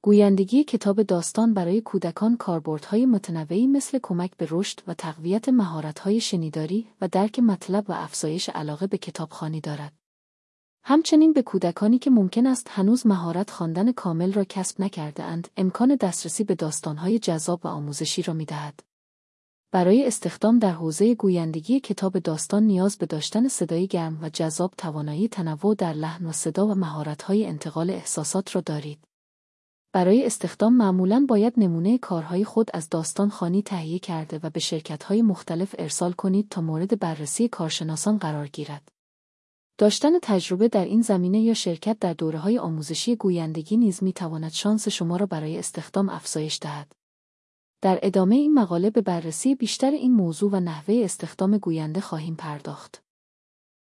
گویندگی کتاب داستان برای کودکان کاربردهای متنوعی مثل کمک به رشد و تقویت مهارت‌های شنیداری و درک مطلب و افزایش علاقه به کتابخوانی دارد. همچنین به کودکانی که ممکن است هنوز مهارت خواندن کامل را کسب نکرده‌اند، امکان دسترسی به داستان‌های جذاب و آموزشی را می‌دهد. برای استخدام در حوزه گویندگی کتاب داستان نیاز به داشتن صدایی گرم و جذاب، توانایی تنوع در لحن و صدا و مهارت‌های انتقال احساسات را دارید. برای استخدام معمولاً باید نمونه کارهای خود از داستان خوانی تهیه کرده و به شرکت‌های مختلف ارسال کنید تا مورد بررسی کارشناسان قرار گیرد. داشتن تجربه در این زمینه یا شرکت در دوره‌های آموزشی گویندگی نیز می‌تواند شانس شما را برای استخدام افزایش دهد. در ادامه این مقاله به بررسی بیشتر این موضوع و نحوه استخدام گوینده خواهیم پرداخت.